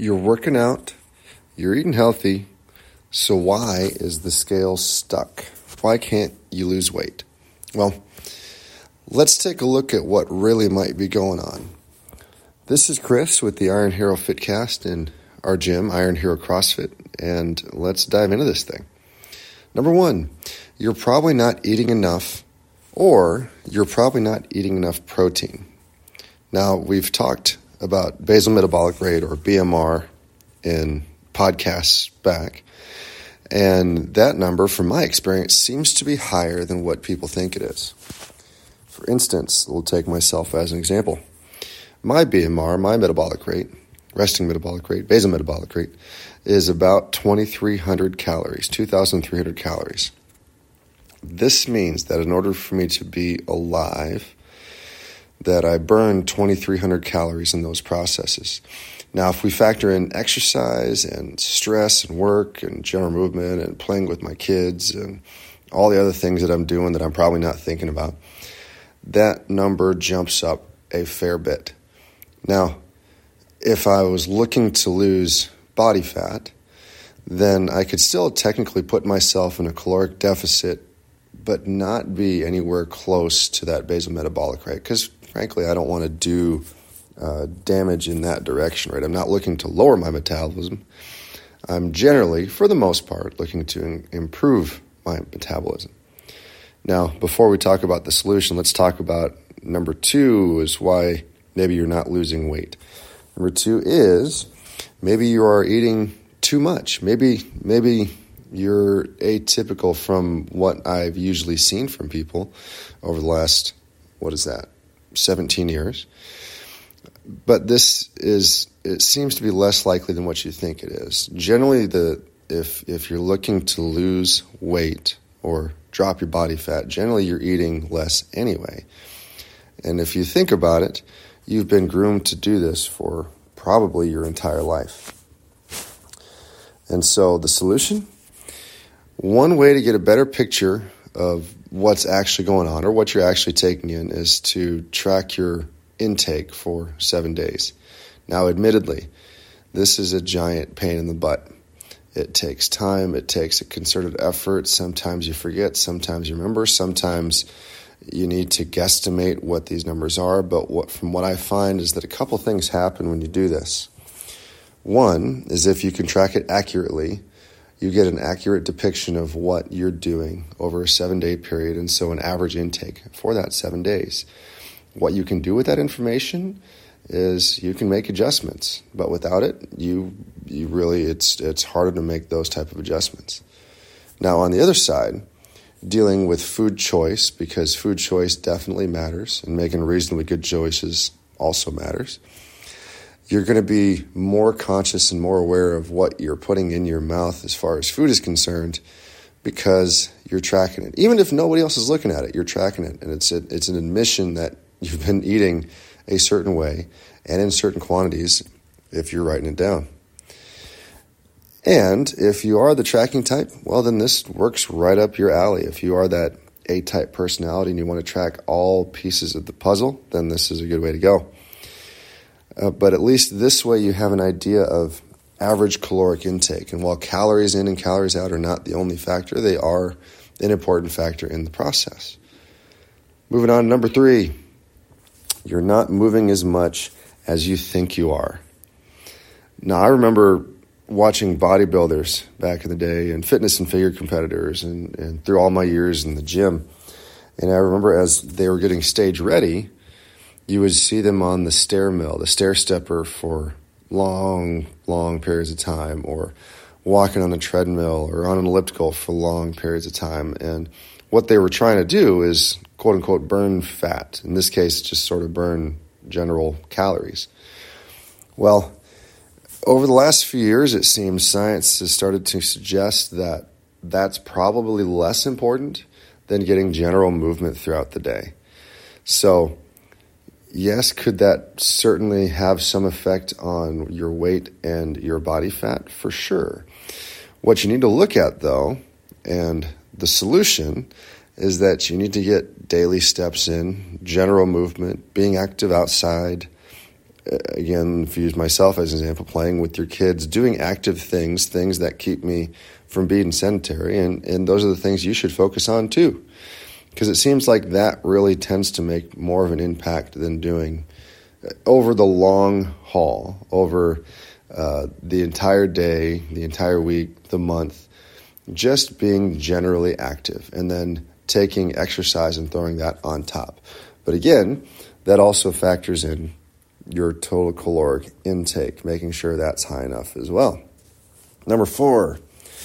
You're working out, you're eating healthy, so why is the scale stuck? Why can't you lose weight? Well, let's take a look at what really might be going on. This is Chris with the Iron Hero Fitcast in our gym, Iron Hero CrossFit, and let's dive into this thing. Number one, you're probably not eating enough, or you're probably not eating enough protein. Now, we've talked about basal metabolic rate, or BMR, in podcasts back, and that number, from my experience, seems to be higher than what people think it is. For instance, we'll take myself as an example. My BMR, my metabolic rate, resting metabolic rate, basal metabolic rate, is about 2,300 calories, 2,300 calories. This means that in order for me to be alive, that I burn 2,300 calories in those processes. Now, if we factor in exercise and stress and work and general movement and playing with my kids and all the other things that I'm doing that I'm probably not thinking about, that number jumps up a fair bit. Now, if I was looking to lose body fat, then I could still technically put myself in a caloric deficit, but not be anywhere close to that basal metabolic rate, because frankly, I don't want to do damage in that direction, right? I'm not looking to lower my metabolism. I'm generally, for the most part, looking to improve my metabolism. Now, before we talk about the solution, let's talk about number two, is why maybe you're not losing weight. Number two is maybe you are eating too much. Maybe you're atypical from what I've usually seen from people over the last, 17 years. But it seems to be less likely than what you think it is. Generally, if you're looking to lose weight or drop your body fat, generally you're eating less anyway. And if you think about it, you've been groomed to do this for probably your entire life. And so the solution? One way to get a better picture of what's actually going on or what you're actually taking in is to track your intake for 7 days. Now, admittedly, this is a giant pain in the butt. It takes time. It takes a concerted effort. Sometimes you forget. Sometimes you remember. Sometimes you need to guesstimate what these numbers are. But from what I find is that a couple things happen when you do this. One is if you can track it accurately, you get an accurate depiction of what you're doing over a 7-day period, and so an average intake for that 7 days. What you can do with that information is you can make adjustments, but without it, you really, it's harder to make those type of adjustments. Now, on the other side, dealing with food choice, because food choice definitely matters, and making reasonably good choices also matters. You're going to be more conscious and more aware of what you're putting in your mouth as far as food is concerned, because you're tracking it. Even if nobody else is looking at it, you're tracking it. And it's an admission that you've been eating a certain way and in certain quantities if you're writing it down. And if you are the tracking type, well, then this works right up your alley. If you are that A-type personality and you want to track all pieces of the puzzle, then this is a good way to go. But at least this way you have an idea of average caloric intake. And while calories in and calories out are not the only factor, they are an important factor in the process. Moving on to number three, you're not moving as much as you think you are. Now, I remember watching bodybuilders back in the day and fitness and figure competitors and through all my years in the gym. And I remember as they were getting stage ready, you would see them on the stair mill, the stair stepper, for long, long periods of time, or walking on a treadmill or on an elliptical for long periods of time. And what they were trying to do is, quote unquote, burn fat. In this case, just sort of burn general calories. Well, over the last few years, it seems science has started to suggest that that's probably less important than getting general movement throughout the day. So, yes, could that certainly have some effect on your weight and your body fat? For sure. What you need to look at, though, and the solution, is that you need to get daily steps in, general movement, being active outside, again, if you use myself as an example, playing with your kids, doing active things that keep me from being sedentary, and those are the things you should focus on too, because it seems like that really tends to make more of an impact than doing over the long haul, over the entire day, the entire week, the month, just being generally active and then taking exercise and throwing that on top. But again, that also factors in your total caloric intake, making sure that's high enough as well. Number 4,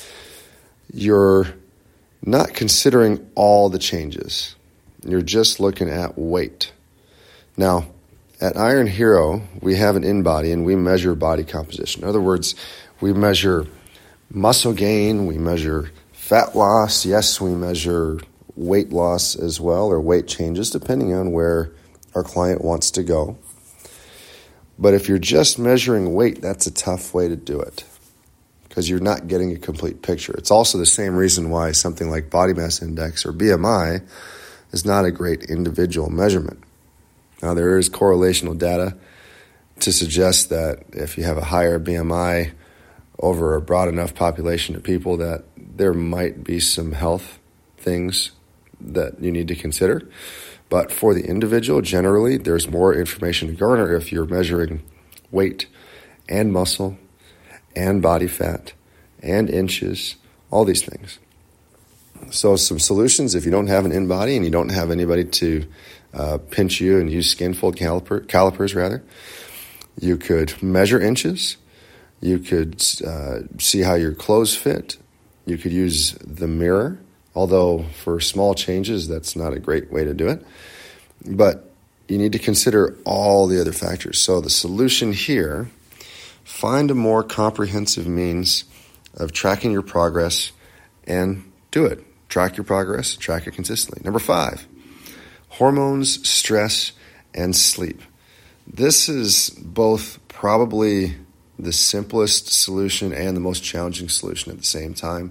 you're not considering all the changes. You're just looking at weight. Now, at Iron Hero, we have an InBody and we measure body composition. In other words, we measure muscle gain, we measure fat loss. Yes, we measure weight loss as well, or weight changes, depending on where our client wants to go. But if you're just measuring weight, that's a tough way to do it because you're not getting a complete picture. It's also the same reason why something like body mass index or BMI is not a great individual measurement. Now, there is correlational data to suggest that if you have a higher BMI over a broad enough population of people, that there might be some health things that you need to consider. But for the individual, generally, there's more information to garner if you're measuring weight and muscle and body fat and inches, all these things. So some solutions, if you don't have an InBody and you don't have anybody to pinch you and use skin-fold calipers, you could measure inches. You could see how your clothes fit. You could use the mirror, although for small changes, that's not a great way to do it. But you need to consider all the other factors. So the solution here, find a more comprehensive means of tracking your progress and do it. Track your progress, track it consistently. Number 5, hormones, stress, and sleep. This is both probably the simplest solution and the most challenging solution at the same time.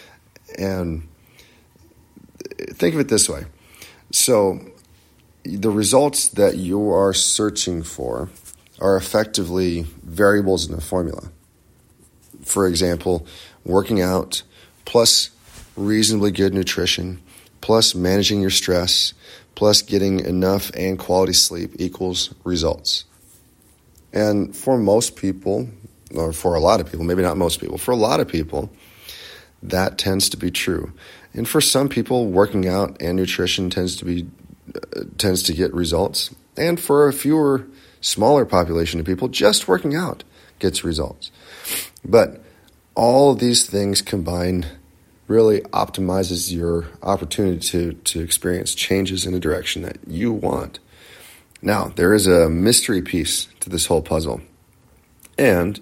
And think of it this way. So the results that you are searching for are effectively variables in a formula. For example, working out plus reasonably good nutrition plus managing your stress plus getting enough and quality sleep equals results. And for most people, or for a lot of people, maybe not most people, for a lot of people, that tends to be true. And for some people, working out and nutrition tends to get results. And for a smaller population of people, just working out gets results. But all of these things combined really optimizes your opportunity to experience changes in a direction that you want. Now, there is a mystery piece to this whole puzzle. And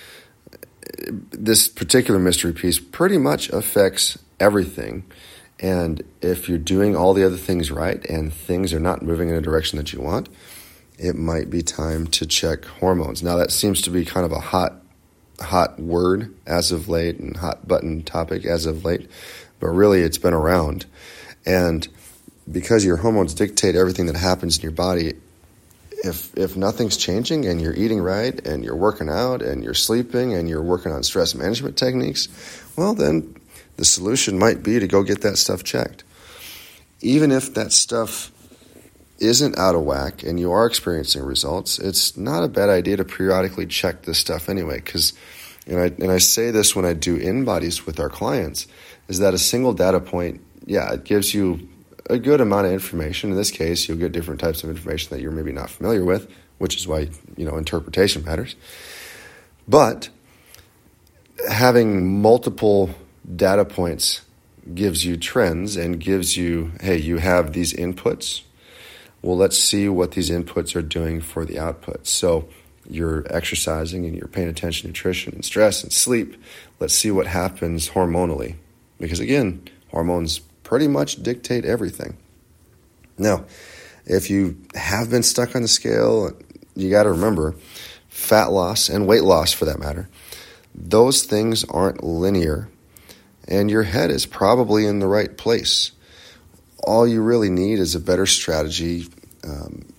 this particular mystery piece pretty much affects everything. And if you're doing all the other things right and things are not moving in a direction that you want, it might be time to check hormones. Now, that seems to be kind of a hot word as of late and hot button topic as of late, but really it's been around. And because your hormones dictate everything that happens in your body, if nothing's changing and you're eating right and you're working out and you're sleeping and you're working on stress management techniques, well, then the solution might be to go get that stuff checked. Even if that stuff isn't out of whack and you are experiencing results, it's not a bad idea to periodically check this stuff anyway, because, and I say this when I do InBodies with our clients, is that a single data point, it gives you a good amount of information. In this case, you'll get different types of information that you're maybe not familiar with, which is why, interpretation matters. But having multiple data points gives you trends and gives you, hey, you have these inputs. Well, let's see what these inputs are doing for the outputs. So you're exercising and you're paying attention to nutrition and stress and sleep. Let's see what happens hormonally. Because again, hormones pretty much dictate everything. Now, if you have been stuck on the scale, you got to remember fat loss and weight loss for that matter. Those things aren't linear, and your head is probably in the right place. All you really need is a better strategy,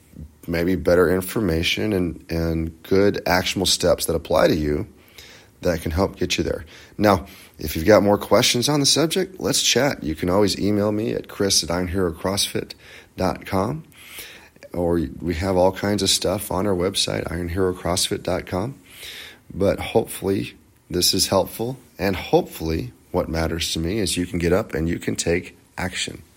maybe better information and good actionable steps that apply to you that can help get you there. Now, if you've got more questions on the subject, let's chat. You can always email me at chris@ironherocrossfit.com, or we have all kinds of stuff on our website, ironherocrossfit.com. But hopefully this is helpful, and hopefully what matters to me is you can get up and you can take action.